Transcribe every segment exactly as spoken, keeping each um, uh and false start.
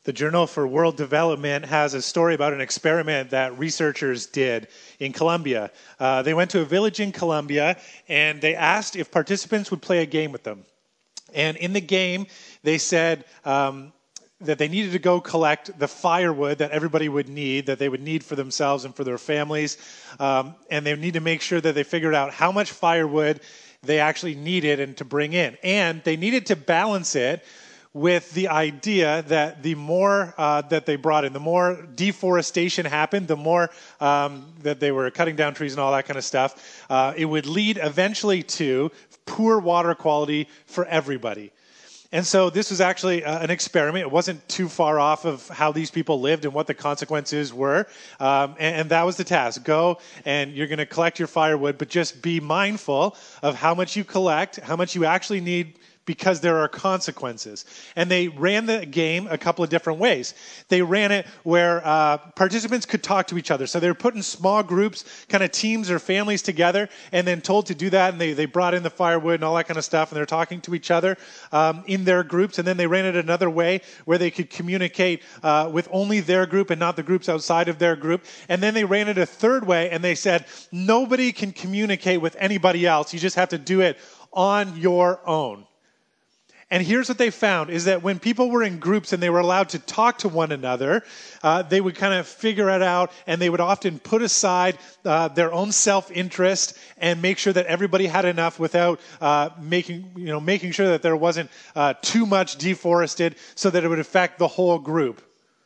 The Journal for World Development has a story about an experiment that researchers did in Colombia. Uh, they went to a village in Colombia, and they asked if participants would play a game with them. And in the game, they said um, that they needed to go collect the firewood that everybody would need, that they would need for themselves and for their families. Um, and they need to make sure that they figured out how much firewood they actually needed and to bring in. And they needed to balance it with the idea that the more uh, that they brought in, the more deforestation happened, the more um, that they were cutting down trees and all that kind of stuff, uh, it would lead eventually to poor water quality for everybody. And so this was actually uh, an experiment. It wasn't too far off of how these people lived and what the consequences were. Um, and, and that was the task. Go and you're going to collect your firewood, but just be mindful of how much you collect, how much you actually need, because there are consequences. And they ran the game a couple of different ways. They ran it where uh, participants could talk to each other. So they were put in small groups, kind of teams or families together, and then told to do that. And they, they brought in the firewood and all that kind of stuff, and they're talking to each other um, in their groups. And then they ran it another way where they could communicate uh, with only their group and not the groups outside of their group. And then they ran it a third way, and they said, nobody can communicate with anybody else. You just have to do it on your own. And here's what they found, is that when people were in groups and they were allowed to talk to one another, uh, they would kind of figure it out, and they would often put aside uh, their own self-interest and make sure that everybody had enough without uh, making, you know, making sure that there wasn't uh, too much deforested so that it would affect the whole group.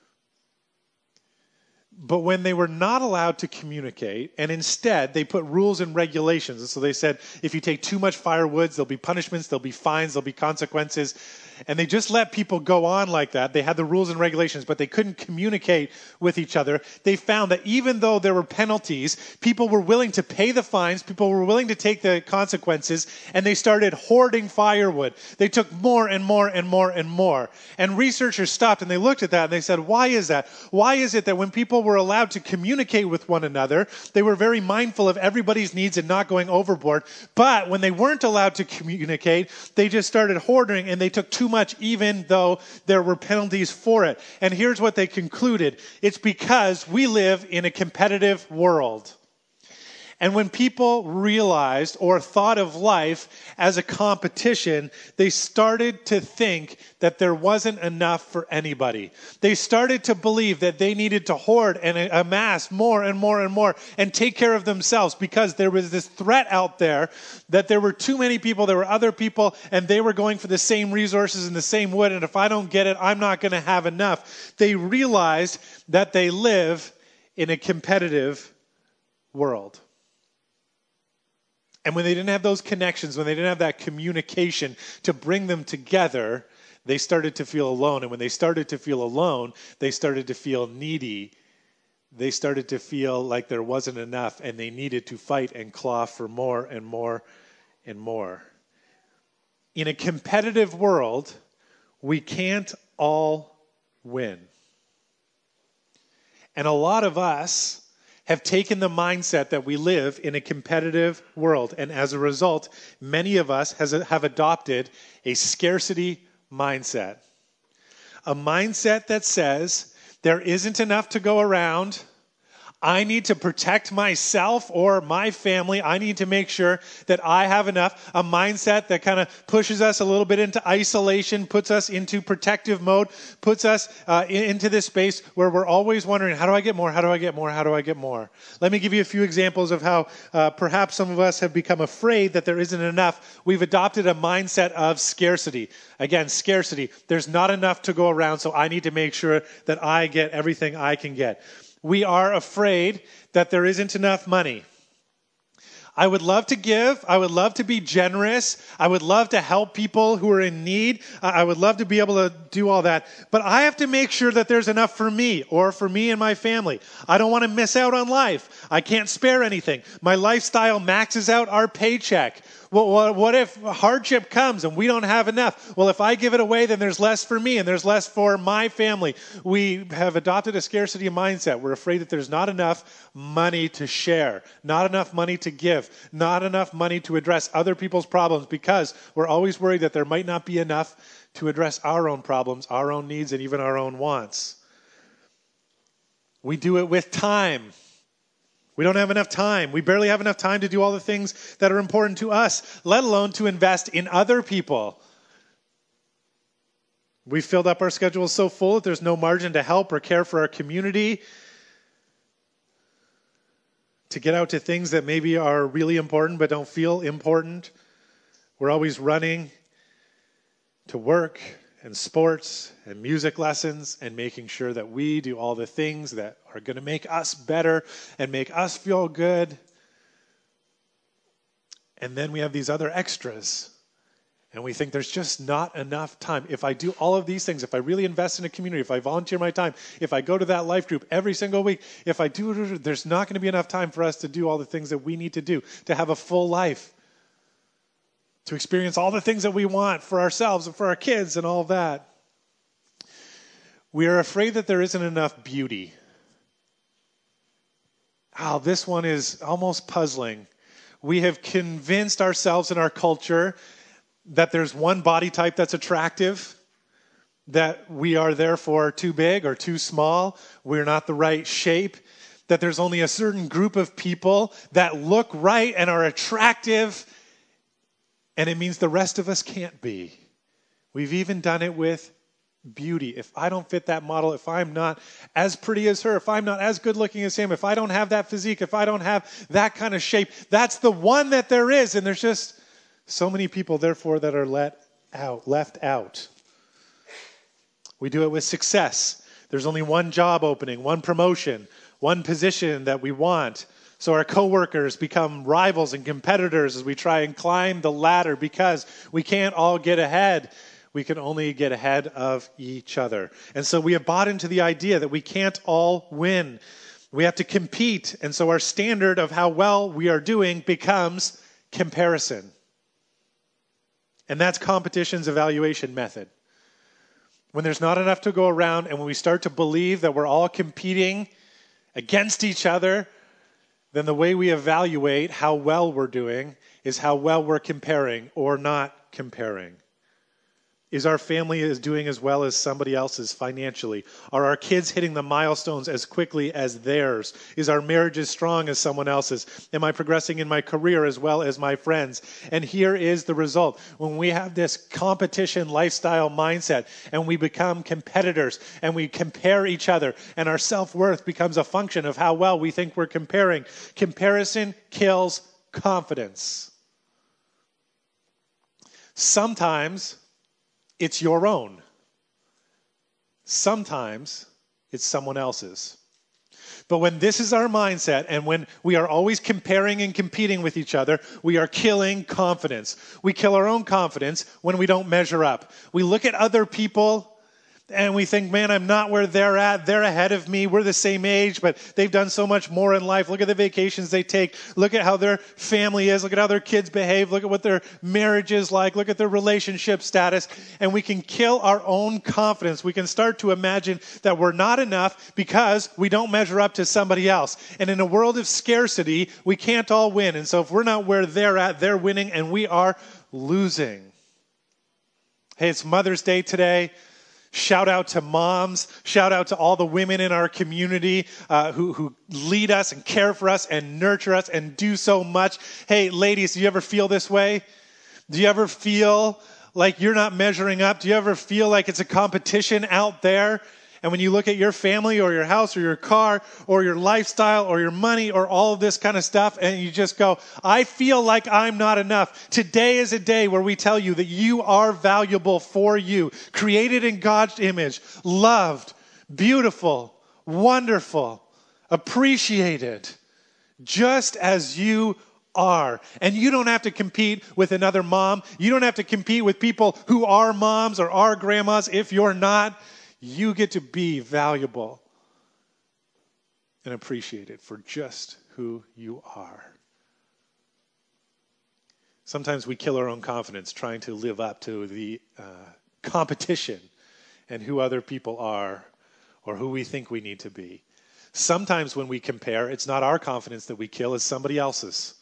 But when they were not allowed to communicate, and instead they put rules and regulations, and so they said, if you take too much firewood, there'll be punishments, there'll be fines, there'll be consequences, and they just let people go on like that. They had the rules and regulations, but they couldn't communicate with each other. They found that even though there were penalties, people were willing to pay the fines, people were willing to take the consequences, and they started hoarding firewood. They took more and more and more and more. And researchers stopped and they looked at that and they said, why is that? Why is it that when people were allowed to communicate with one another, they were very mindful of everybody's needs and not going overboard, but when they weren't allowed to communicate, they just started hoarding and they took too much, even though there were penalties for it. And here's what they concluded. It's because we live in a competitive world. And when people realized or thought of life as a competition, they started to think that there wasn't enough for anybody. They started to believe that they needed to hoard and amass more and more and more and take care of themselves, because there was this threat out there that there were too many people, there were other people, and they were going for the same resources and the same wood, and if I don't get it, I'm not going to have enough. They realized that they live in a competitive world. And when they didn't have those connections, when they didn't have that communication to bring them together, they started to feel alone. And when they started to feel alone, they started to feel needy. They started to feel like there wasn't enough, and they needed to fight and claw for more and more and more. In a competitive world, we can't all win. And a lot of us have taken the mindset that we live in a competitive world. And as a result, many of us has, have adopted a scarcity mindset. A mindset that says there isn't enough to go around. I need to protect myself or my family. I need to make sure that I have enough. A mindset that kind of pushes us a little bit into isolation, puts us into protective mode, puts us uh, into this space where we're always wondering, how do I get more? How do I get more? How do I get more? Let me give you a few examples of how uh, perhaps some of us have become afraid that there isn't enough. We've adopted a mindset of scarcity. Again, scarcity. There's not enough to go around, so I need to make sure that I get everything I can get. We are afraid that there isn't enough money. I would love to give. I would love to be generous. I would love to help people who are in need. I would love to be able to do all that. But I have to make sure that there's enough for me or for me and my family. I don't want to miss out on life. I can't spare anything. My lifestyle maxes out our paycheck. Well, what, what if hardship comes and we don't have enough? Well, if I give it away, then there's less for me and there's less for my family. We have adopted a scarcity mindset. We're afraid that there's not enough money to share, not enough money to give, not enough money to address other people's problems, because we're always worried that there might not be enough to address our own problems, our own needs, and even our own wants. We do it with time. We don't have enough time. We barely have enough time to do all the things that are important to us, let alone to invest in other people. We've filled up our schedules so full that there's no margin to help or care for our community, to get out to things that maybe are really important but don't feel important. We're always running to work and sports and music lessons and making sure that we do all the things that are going to make us better and make us feel good. And then we have these other extras. And we think there's just not enough time. If I do all of these things, if I really invest in a community, if I volunteer my time, if I go to that life group every single week, if I do, there's not going to be enough time for us to do all the things that we need to do to have a full life, to experience all the things that we want for ourselves and for our kids and all of that. We are afraid that there isn't enough beauty. Oh, this one is almost puzzling. We have convinced ourselves in our culture that there's one body type that's attractive, that we are therefore too big or too small, we're not the right shape, that there's only a certain group of people that look right and are attractive, and it means the rest of us can't be. We've even done it with beauty. If I don't fit that model, if I'm not as pretty as her, if I'm not as good looking as him, if I don't have that physique, if I don't have that kind of shape, that's the one that there is. And there's just so many people, therefore, that are let out, left out. We do it with success. There's only one job opening, one promotion, one position that we want. So our coworkers become rivals and competitors as we try and climb the ladder, because we can't all get ahead. We can only get ahead of each other. And so we have bought into the idea that we can't all win. We have to compete. And so our standard of how well we are doing becomes comparison. And that's competition's evaluation method. When there's not enough to go around, and when we start to believe that we're all competing against each other, then the way we evaluate how well we're doing is how well we're comparing or not comparing. Is our family is doing as well as somebody else's financially? Are our kids hitting the milestones as quickly as theirs? Is our marriage as strong as someone else's? Am I progressing in my career as well as my friends? And here is the result. When we have this competition lifestyle mindset and we become competitors and we compare each other, and our self-worth becomes a function of how well we think we're comparing, comparison kills confidence. Sometimes it's your own. Sometimes it's someone else's. But when this is our mindset, and when we are always comparing and competing with each other, we are killing confidence. We kill our own confidence when we don't measure up. We look at other people and we think, man, I'm not where they're at. They're ahead of me. We're the same age, but they've done so much more in life. Look at the vacations they take. Look at how their family is. Look at how their kids behave. Look at what their marriage is like. Look at their relationship status. And we can kill our own confidence. We can start to imagine that we're not enough because we don't measure up to somebody else. And in a world of scarcity, we can't all win. And so if we're not where they're at, they're winning and we are losing. Hey, it's Mother's Day today. Shout out to moms. Shout out to all the women in our community uh, who, who lead us and care for us and nurture us and do so much. Hey, ladies, do you ever feel this way? Do you ever feel like you're not measuring up? Do you ever feel like it's a competition out there? And when you look at your family or your house or your car or your lifestyle or your money or all of this kind of stuff, and you just go, I feel like I'm not enough. Today is a day where we tell you that you are valuable for you, created in God's image, loved, beautiful, wonderful, appreciated, just as you are. And you don't have to compete with another mom. You don't have to compete with people who are moms or are grandmas if you're not. You get to be valuable and appreciated for just who you are. Sometimes we kill our own confidence trying to live up to the uh, competition and who other people are or who we think we need to be. Sometimes when we compare, it's not our confidence that we kill, it's somebody else's.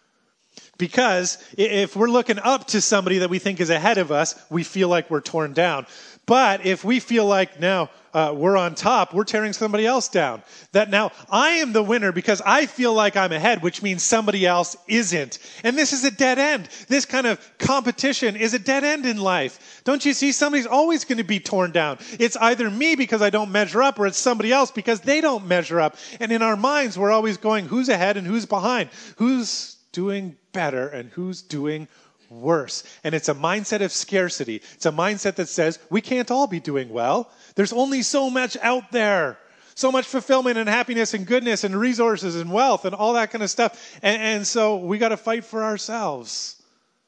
Because if we're looking up to somebody that we think is ahead of us, we feel like we're torn down. But if we feel like now uh, we're on top, we're tearing somebody else down. That now I am the winner because I feel like I'm ahead, which means somebody else isn't. And this is a dead end. This kind of competition is a dead end in life. Don't you see? Somebody's always going to be torn down. It's either me because I don't measure up, or it's somebody else because they don't measure up. And in our minds, we're always going, who's ahead and who's behind? Who's doing better and who's doing worse? And it's a mindset of scarcity. It's a mindset that says we can't all be doing well. There's only so much out there. So much fulfillment and happiness and goodness and resources and wealth and all that kind of stuff. And, and so we got to fight for ourselves.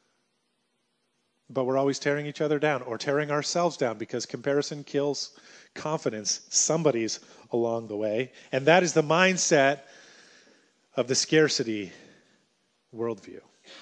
But we're always tearing each other down or tearing ourselves down because comparison kills confidence. Somebody's along the way. And that is the mindset of the scarcity worldview.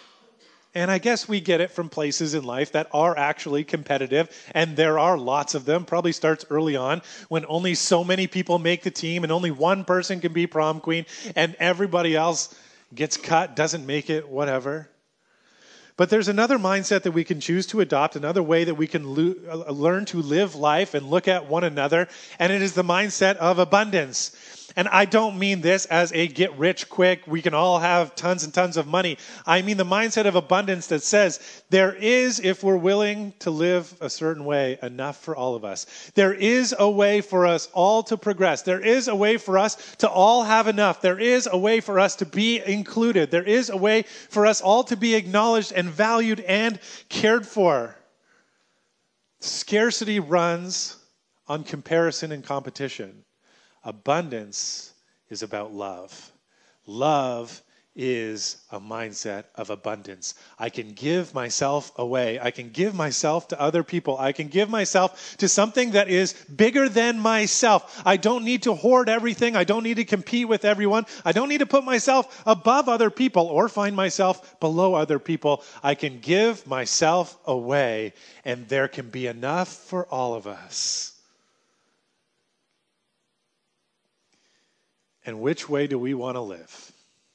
And I guess we get it from places in life that are actually competitive, and there are lots of them. Probably starts early on when only so many people make the team and only one person can be prom queen and everybody else gets cut, doesn't make it, whatever. But there's another mindset that we can choose to adopt, another way that we can lo- learn to live life and look at one another, and it is the mindset of abundance. And I don't mean this as a get rich quick, we can all have tons and tons of money. I mean the mindset of abundance that says there is, if we're willing to live a certain way, enough for all of us. There is a way for us all to progress. There is a way for us to all have enough. There is a way for us to be included. There is a way for us all to be acknowledged and valued and cared for. Scarcity runs on comparison and competition. Abundance is about love. Love is a mindset of abundance. I can give myself away. I can give myself to other people. I can give myself to something that is bigger than myself. I don't need to hoard everything. I don't need to compete with everyone. I don't need to put myself above other people or find myself below other people. I can give myself away, and there can be enough for all of us. And which way do we want to live?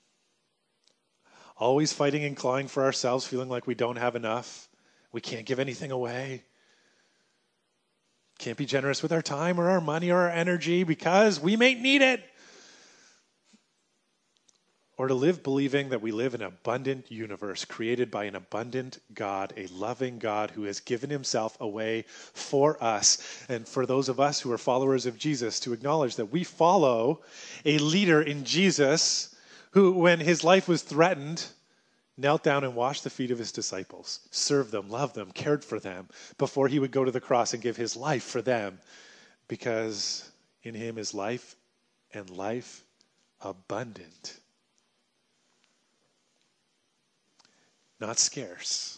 Always fighting and clawing for ourselves, feeling like we don't have enough. We can't give anything away. Can't be generous with our time or our money or our energy because we may need it. Or to live believing that we live in an abundant universe created by an abundant God, a loving God who has given himself away for us. And for those of us who are followers of Jesus, to acknowledge that we follow a leader in Jesus who, when his life was threatened, knelt down and washed the feet of his disciples, served them, loved them, cared for them before he would go to the cross and give his life for them. Because in him is life and life abundant. Not scarce.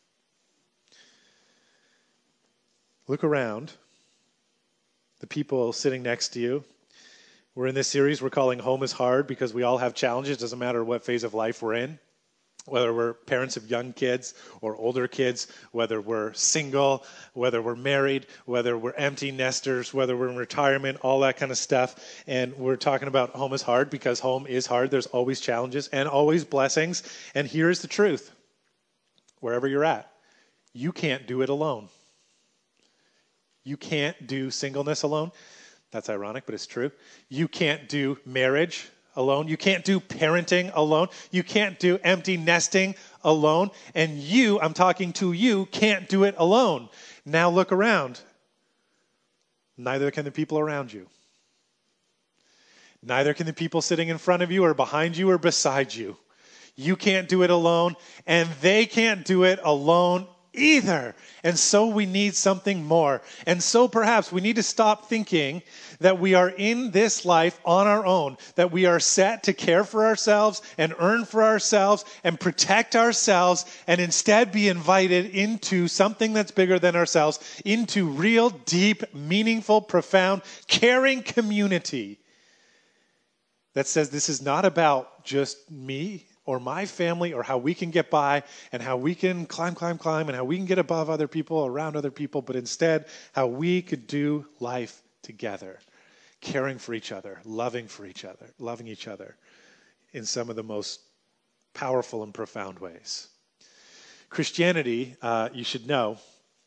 Look around. The people sitting next to you. We're in this series we're calling Home is Hard because we all have challenges. Doesn't matter what phase of life we're in. Whether we're parents of young kids or older kids, whether we're single, whether we're married, whether we're empty nesters, whether we're in retirement, all that kind of stuff. And we're talking about home is hard because home is hard. There's always challenges and always blessings. And here's the truth. Wherever you're at, you can't do it alone. You can't do singleness alone. That's ironic, but it's true. You can't do marriage alone. You can't do parenting alone. You can't do empty nesting alone. And you, I'm talking to you, can't do it alone. Now look around. Neither can the people around you. Neither can the people sitting in front of you or behind you or beside you. You can't do it alone, and they can't do it alone either. And so we need something more. And so perhaps we need to stop thinking that we are in this life on our own, that we are set to care for ourselves and earn for ourselves and protect ourselves, and instead be invited into something that's bigger than ourselves, into real, deep, meaningful, profound, caring community that says this is not about just me or my family or how we can get by and how we can climb, climb, climb and how we can get above other people, around other people, but instead how we could do life together, caring for each other, loving for each other, loving each other in some of the most powerful and profound ways. Christianity, uh, you should know,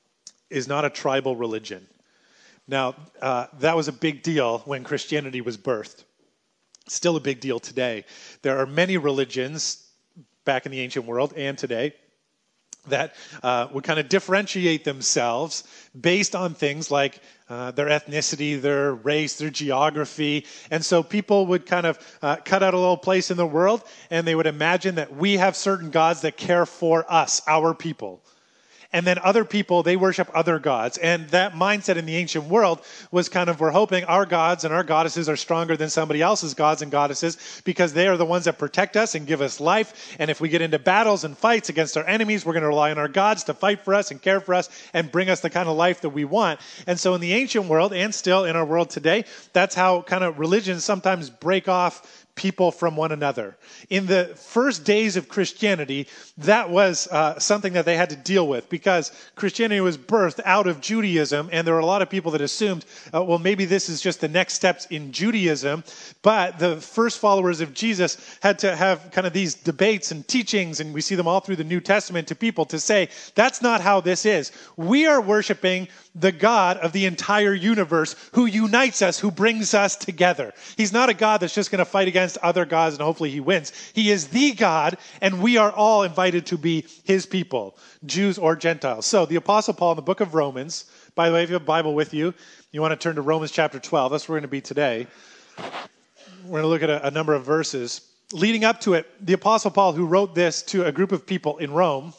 is not a tribal religion. Now, uh, that was a big deal when Christianity was birthed. Still a big deal today. There are many religions back in the ancient world and today that uh, would kind of differentiate themselves based on things like uh, their ethnicity, their race, their geography. And so people would kind of uh, cut out a little place in the world, and they would imagine that we have certain gods that care for us, our people. And then other people, they worship other gods. And that mindset in the ancient world was kind of, we're hoping our gods and our goddesses are stronger than somebody else's gods and goddesses because they are the ones that protect us and give us life. And if we get into battles and fights against our enemies, we're going to rely on our gods to fight for us and care for us and bring us the kind of life that we want. And so in the ancient world, and still in our world today, that's how kind of religions sometimes break off people from one another. In the first days of Christianity, that was uh, something that they had to deal with because Christianity was birthed out of Judaism, and there were a lot of people that assumed, uh, well, maybe this is just the next steps in Judaism, but the first followers of Jesus had to have kind of these debates and teachings, and we see them all through the New Testament to people to say, that's not how this is. We are worshiping the God of the entire universe who unites us, who brings us together. He's not a God that's just going to fight against other gods and hopefully he wins. He is the God, and we are all invited to be his people, Jews or Gentiles. So the Apostle Paul in the book of Romans, by the way, if you have a Bible with you, you want to turn to Romans chapter twelve. That's where we're going to be today. We're going to look at a, a number of verses. Leading up to it, the Apostle Paul, who wrote this to a group of people in Rome,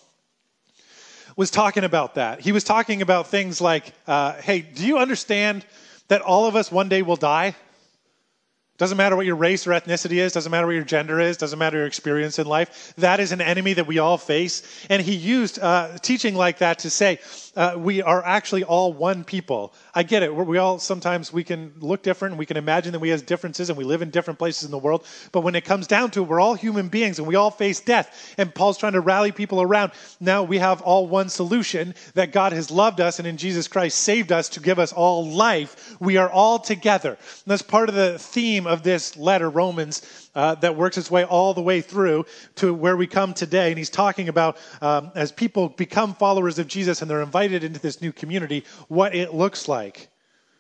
was talking about that. He was talking about things like, uh, hey, do you understand that all of us one day will die? Doesn't matter what your race or ethnicity is, doesn't matter what your gender is, doesn't matter your experience in life. That is an enemy that we all face. And he used uh, teaching like that to say, uh, we are actually all one people. I get it. We're, we all, sometimes we can look different, and we can imagine that we have differences, and we live in different places in the world. But when it comes down to it, we're all human beings, and we all face death. And Paul's trying to rally people around. Now we have all one solution, that God has loved us, and in Jesus Christ saved us to give us all life. We are all together. And that's part of the theme of this letter, Romans, uh, that works its way all the way through to where we come today. And he's talking about um, as people become followers of Jesus and they're invited into this new community, what it looks like.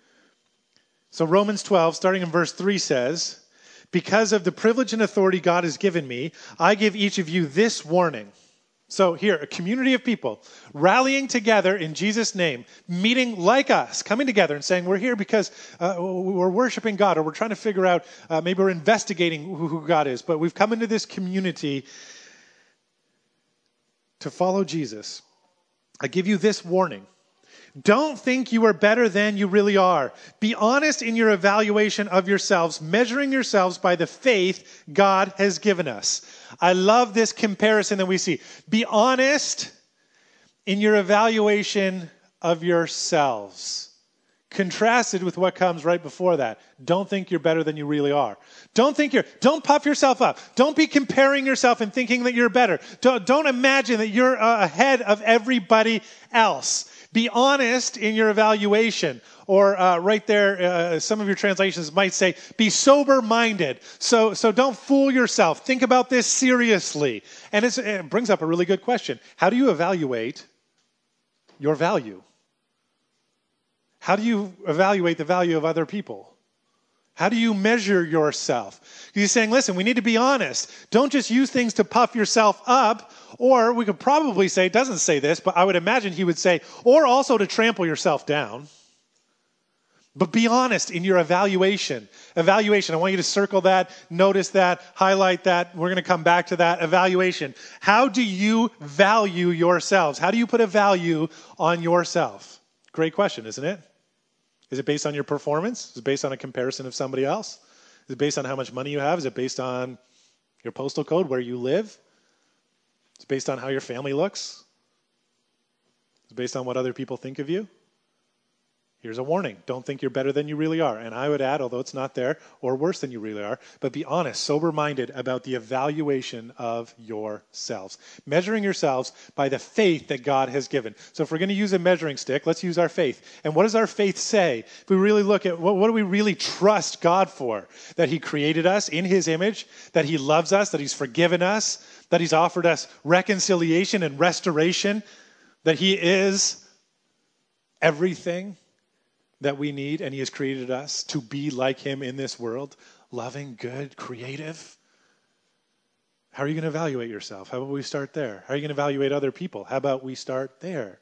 So Romans twelve, starting in verse three says, because of the privilege and authority God has given me, I give each of you this warning. So here, a community of people rallying together in Jesus' name, meeting like us, coming together and saying, we're here because uh, we're worshiping God, or we're trying to figure out, uh, maybe we're investigating who, who God is, but we've come into this community to follow Jesus. I give you this warning. Don't think you are better than you really are. Be honest in your evaluation of yourselves, measuring yourselves by the faith God has given us. I love this comparison that we see. Be honest in your evaluation of yourselves. Contrasted with what comes right before that. Don't think you're better than you really are. Don't think you're, don't puff yourself up. Don't be comparing yourself and thinking that you're better. Don't, don't imagine that you're uh, ahead of everybody else. Be honest in your evaluation. Or uh, right there, uh, some of your translations might say, be sober-minded. So, so don't fool yourself. Think about this seriously. And it's, it brings up a really good question. How do you evaluate your value? How do you evaluate the value of other people? How do you measure yourself? He's saying, listen, we need to be honest. Don't just use things to puff yourself up. Or we could probably say, it doesn't say this, but I would imagine he would say, or also to trample yourself down. But be honest in your evaluation. Evaluation, I want you to circle that, notice that, highlight that. We're going to come back to that. Evaluation. How do you value yourselves? How do you put a value on yourself? Great question, isn't it? Is it based on your performance? Is it based on a comparison of somebody else? Is it based on how much money you have? Is it based on your postal code, where you live? Is it based on how your family looks? Is it based on what other people think of you? Here's a warning. Don't think you're better than you really are. And I would add, although it's not there, or worse than you really are, but be honest, sober-minded about the evaluation of yourselves. Measuring yourselves by the faith that God has given. So if we're going to use a measuring stick, let's use our faith. And what does our faith say? If we really look at what, what do we really trust God for? That he created us in his image, that he loves us, that he's forgiven us, that he's offered us reconciliation and restoration, that he is everything that we need, and he has created us to be like him in this world, loving, good, creative. How are you going to evaluate yourself? How about we start there? How are you going to evaluate other people? How about we start there?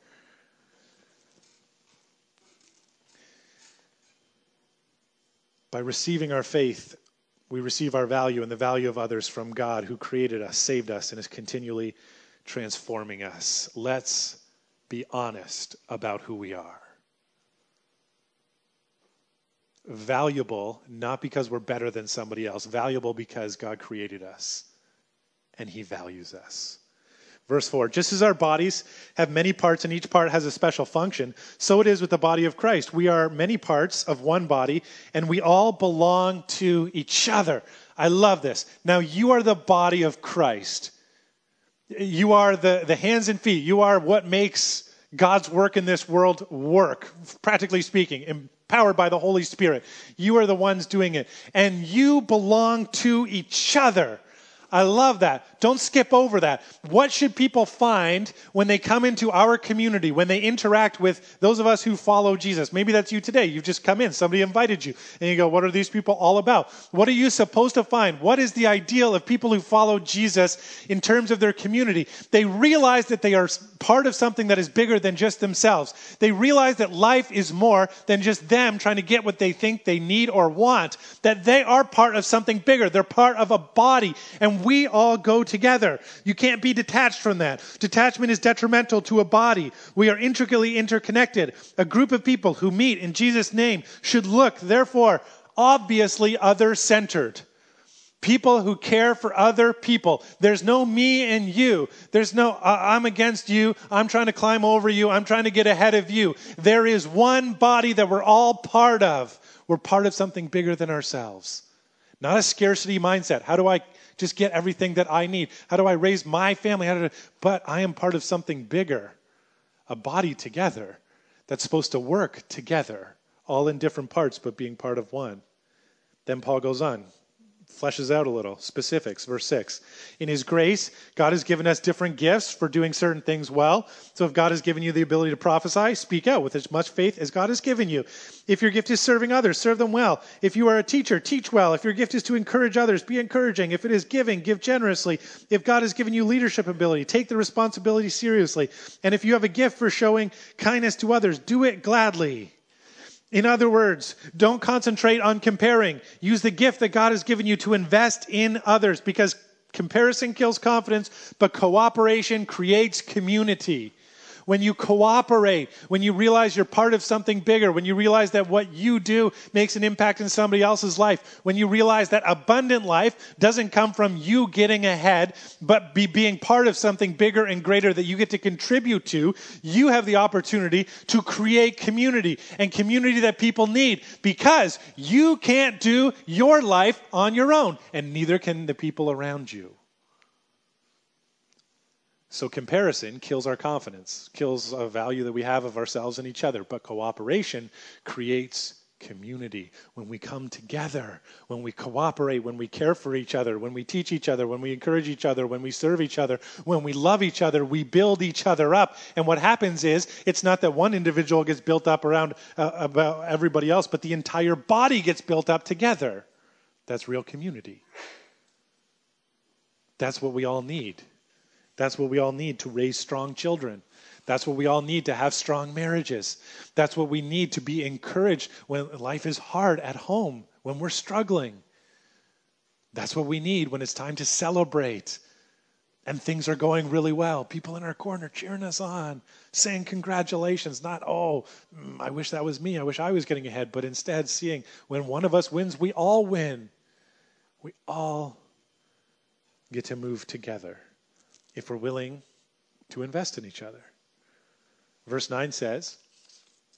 By receiving our faith, we receive our value and the value of others from God who created us, saved us, and is continually transforming us. Let's be honest about who we are. Valuable, not because we're better than somebody else. Valuable because God created us and he values us. Verse four, just as our bodies have many parts and each part has a special function, so it is with the body of Christ. We are many parts of one body and we all belong to each other. I love this. Now you are the body of Christ. You are the, the hands and feet. You are what makes God's work in this world work, practically speaking, empowered by the Holy Spirit. You are the ones doing it. And you belong to each other. I love that. Don't skip over that. What should people find when they come into our community, when they interact with those of us who follow Jesus? Maybe that's you today. You've just come in. Somebody invited you. And you go, what are these people all about? What are you supposed to find? What is the ideal of people who follow Jesus in terms of their community? They realize that they are part of something that is bigger than just themselves. They realize that life is more than just them trying to get what they think they need or want. That they are part of something bigger. They're part of a body. And we all go together. You can't be detached from that. Detachment is detrimental to a body. We are intricately interconnected. A group of people who meet in Jesus' name should look, therefore, obviously other-centered. People who care for other people. There's no me and you. There's no uh, I'm against you. I'm trying to climb over you. I'm trying to get ahead of you. There is one body that we're all part of. We're part of something bigger than ourselves. Not a scarcity mindset. How do I just get everything that I need? How do I raise my family? How do I, but I am part of something bigger, a body together that's supposed to work together, all in different parts, but being part of one. Then Paul goes on, fleshes out a little, specifics, verse six. In his grace, God has given us different gifts for doing certain things well. So if God has given you the ability to prophesy, speak out with as much faith as God has given you. If your gift is serving others, serve them well. If you are a teacher, teach well. If your gift is to encourage others, be encouraging. If it is giving, give generously. If God has given you leadership ability, take the responsibility seriously. And if you have a gift for showing kindness to others, do it gladly. In other words, don't concentrate on comparing. Use the gift that God has given you to invest in others, because comparison kills confidence, but cooperation creates community. When you cooperate, when you realize you're part of something bigger, when you realize that what you do makes an impact in somebody else's life, when you realize that abundant life doesn't come from you getting ahead, but be being part of something bigger and greater that you get to contribute to, you have the opportunity to create community, and community that people need, because you can't do your life on your own, and neither can the people around you. So comparison kills our confidence, kills a value that we have of ourselves and each other. But cooperation creates community. When we come together, when we cooperate, when we care for each other, when we teach each other, when we encourage each other, when we serve each other, when we love each other, we build each other up. And what happens is, it's not that one individual gets built up around uh, about everybody else, but the entire body gets built up together. That's real community. That's what we all need. That's what we all need to raise strong children. That's what we all need to have strong marriages. That's what we need to be encouraged when life is hard at home, when we're struggling. That's what we need when it's time to celebrate and things are going really well. People in our corner cheering us on, saying congratulations, not, oh, I wish that was me. I wish I was getting ahead. But instead seeing when one of us wins, we all win. We all get to move together if we're willing to invest in each other. Verse nine says,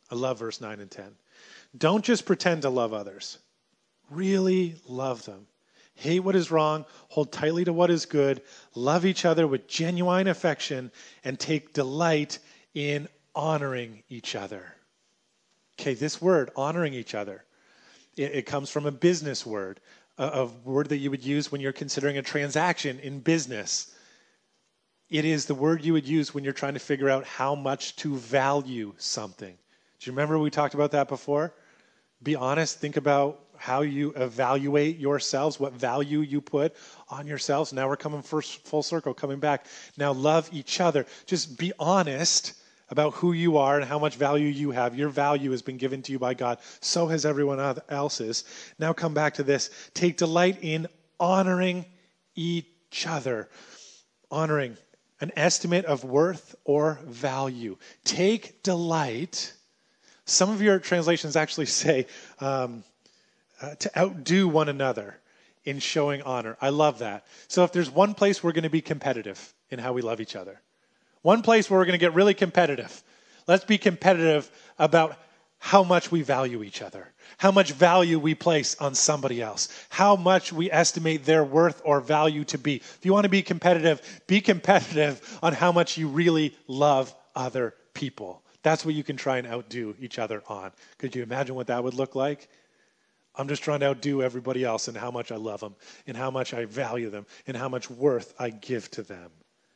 I love verse nine and ten. Don't just pretend to love others. Really love them. Hate what is wrong, hold tightly to what is good, love each other with genuine affection, and take delight in honoring each other. Okay, this word, honoring each other, it, it comes from a business word, a, a word that you would use when you're considering a transaction in business. It is the word you would use when you're trying to figure out how much to value something. Do you remember we talked about that before? Be honest, think about how you evaluate yourselves, what value you put on yourselves. Now we're coming first, full circle, coming back. Now love each other. Just be honest about who you are and how much value you have. Your value has been given to you by God. So has everyone else's. Now come back to this. Take delight in honoring each other. Honoring, an estimate of worth or value. Take delight. Some of your translations actually say um, uh, to outdo one another in showing honor. I love that. So if there's one place we're going to be competitive in how we love each other, one place where we're going to get really competitive, let's be competitive about how much we value each other, how much value we place on somebody else, how much we estimate their worth or value to be. If you want to be competitive, be competitive on how much you really love other people. That's what you can try and outdo each other on. Could you imagine what that would look like? I'm just trying to outdo everybody else in how much I love them, in how much I value them, in how much worth I give to them.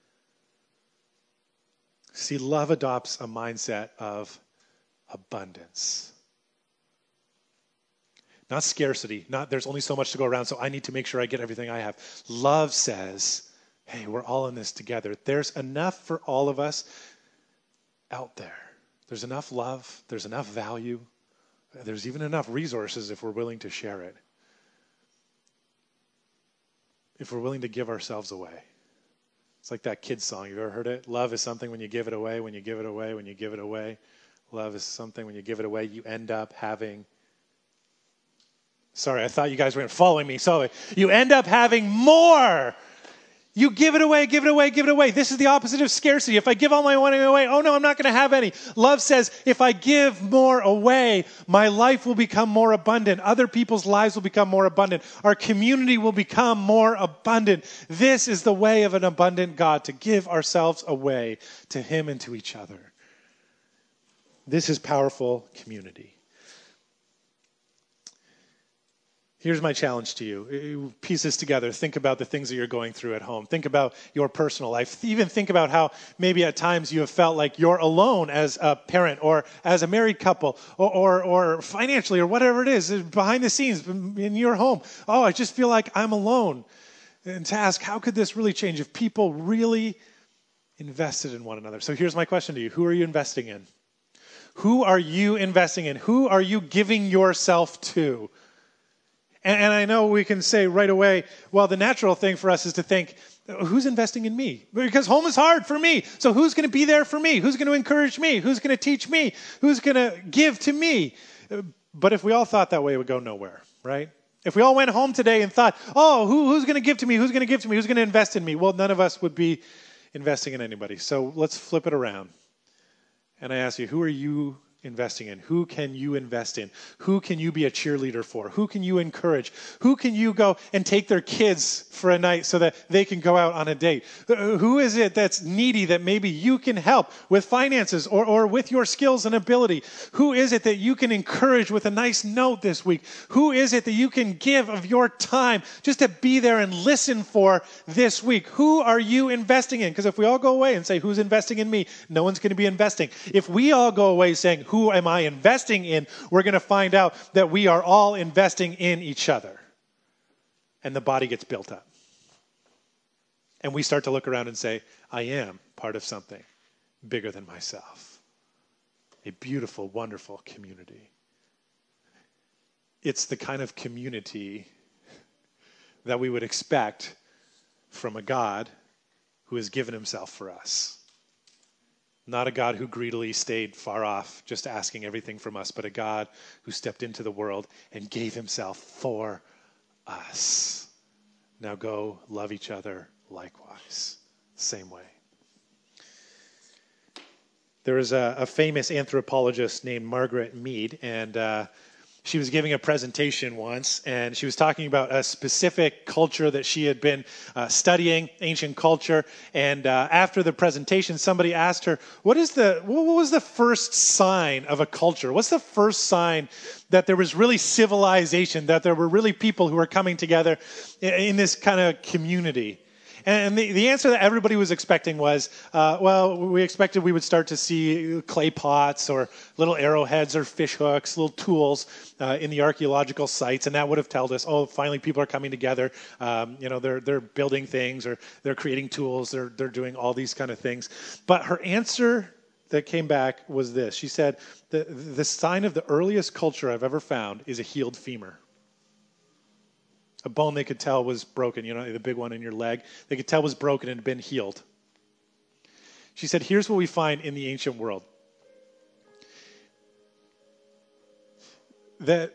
See, love adopts a mindset of abundance. Not scarcity, not there's only so much to go around, so I need to make sure I get everything I have. Love says, hey, we're all in this together. There's enough for all of us out there. There's enough love. There's enough value. There's even enough resources if we're willing to share it. If we're willing to give ourselves away. It's like that kid's song. You've ever heard it? Love is something when you give it away, when you give it away, when you give it away. Love is something when you give it away, you end up having... Sorry, I thought you guys weren't following me. Sorry. You end up having more. You give it away, give it away, give it away. This is the opposite of scarcity. If I give all my money away, oh no, I'm not going to have any. Love says, if I give more away, my life will become more abundant. Other people's lives will become more abundant. Our community will become more abundant. This is the way of an abundant God, to give ourselves away to Him and to each other. This is powerful community. Here's my challenge to you. Piece this together. Think about the things that you're going through at home. Think about your personal life. Even think about how maybe at times you have felt like you're alone as a parent or as a married couple or, or, or financially or whatever it is behind the scenes in your home. Oh, I just feel like I'm alone. And to ask, how could this really change if people really invested in one another? So here's my question to you. Who are you investing in? Who are you investing in? Who are you giving yourself to? And, and I know we can say right away, well, the natural thing for us is to think, who's investing in me? Because home is hard for me. So who's going to be there for me? Who's going to encourage me? Who's going to teach me? Who's going to give to me? But if we all thought that way, it would go nowhere, right? If we all went home today and thought, oh, who, who's going to give to me? Who's going to give to me? Who's going to invest in me? Well, none of us would be investing in anybody. So let's flip it around. And I ask you, who are you investing in? Who can you invest in? Who can you be a cheerleader for? Who can you encourage? Who can you go and take their kids for a night so that they can go out on a date? Who is it that's needy that maybe you can help with finances or, or with your skills and ability? Who is it that you can encourage with a nice note this week? Who is it that you can give of your time just to be there and listen for this week? Who are you investing in? Because if we all go away and say, who's investing in me? No one's going to be investing. If we all go away saying, who am I investing in? We're going to find out that we are all investing in each other. And the body gets built up. And we start to look around and say, I am part of something bigger than myself. A beautiful, wonderful community. It's the kind of community that we would expect from a God who has given himself for us. Not a God who greedily stayed far off, just asking everything from us, but a God who stepped into the world and gave himself for us. Now go love each other likewise. Same way. There was a, a famous anthropologist named Margaret Mead, and uh, she was giving a presentation once, and she was talking about a specific culture that she had been uh, studying, ancient culture. And uh, after the presentation, somebody asked her, "What is the what was the first sign of a culture? What's the first sign that there was really civilization, that there were really people who were coming together in, in this kind of community?" And the, the answer that everybody was expecting was, uh, well, we expected we would start to see clay pots or little arrowheads or fish hooks, little tools uh, in the archaeological sites, and that would have told us, oh, finally people are coming together. Um, you know, they're they're building things, or they're creating tools, they're they're doing all these kind of things. But her answer that came back was this. She said, the the sign of the earliest culture I've ever found is a healed femur. A bone they could tell was broken, you know, the big one in your leg. They could tell was broken and had been healed. She said, here's what we find in the ancient world. That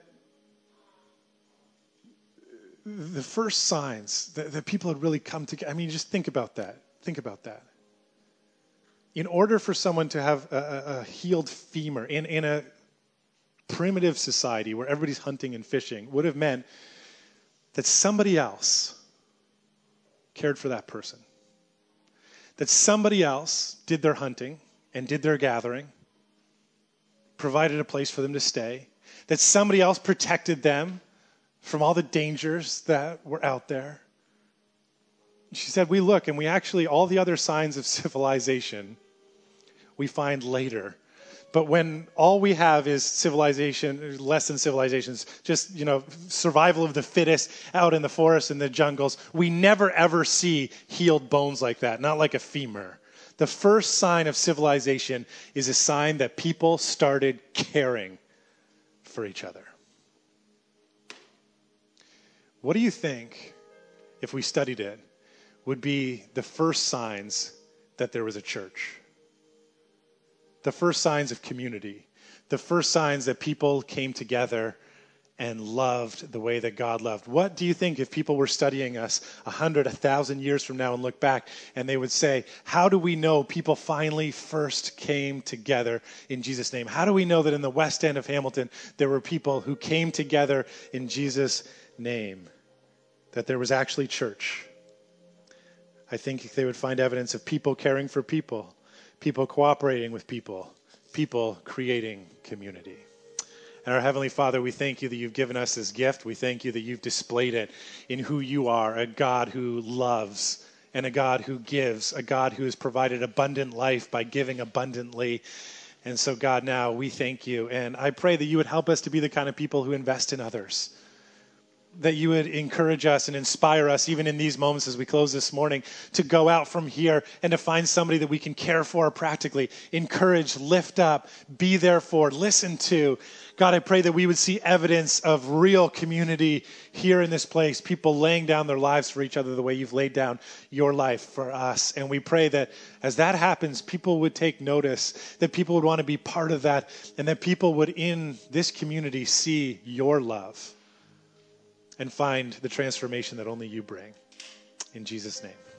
the first signs that, that people had really come together, I mean, just think about that. Think about that. In order for someone to have a, a healed femur in, in a primitive society where everybody's hunting and fishing would have meant that somebody else cared for that person. That somebody else did their hunting and did their gathering, provided a place for them to stay. That somebody else protected them from all the dangers that were out there. She said, we look and we actually, all the other signs of civilization, we find later. But when all we have is civilization, less than civilizations, just, you know, survival of the fittest out in the forest and the jungles, we never ever see healed bones like that, not like a femur. The first sign of civilization is a sign that people started caring for each other. What do you think, if we studied it, would be the first signs that there was a church? The first signs of community, the first signs that people came together and loved the way that God loved. What do you think if people were studying us a hundred, a thousand years from now and look back and they would say, how do we know people finally first came together in Jesus' name? How do we know that in the West End of Hamilton there were people who came together in Jesus' name? That there was actually church? I think they would find evidence of people caring for people. People cooperating with people, people creating community. And our Heavenly Father, we thank you that you've given us this gift. We thank you that you've displayed it in who you are, a God who loves and a God who gives, a God who has provided abundant life by giving abundantly. And so, God, now we thank you. And I pray that you would help us to be the kind of people who invest in others. That you would encourage us and inspire us, even in these moments as we close this morning, to go out from here and to find somebody that we can care for practically, encourage, lift up, be there for, listen to. God, I pray that we would see evidence of real community here in this place, people laying down their lives for each other the way you've laid down your life for us. And we pray that as that happens, people would take notice, that people would want to be part of that, and that people would in this community see your love and find the transformation that only you bring. In Jesus' name.